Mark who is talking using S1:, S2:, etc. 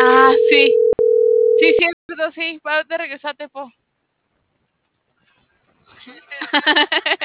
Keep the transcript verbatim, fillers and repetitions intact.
S1: Ah, sí. Sí, cierto, sí. ¿Para dónde regresaste, po?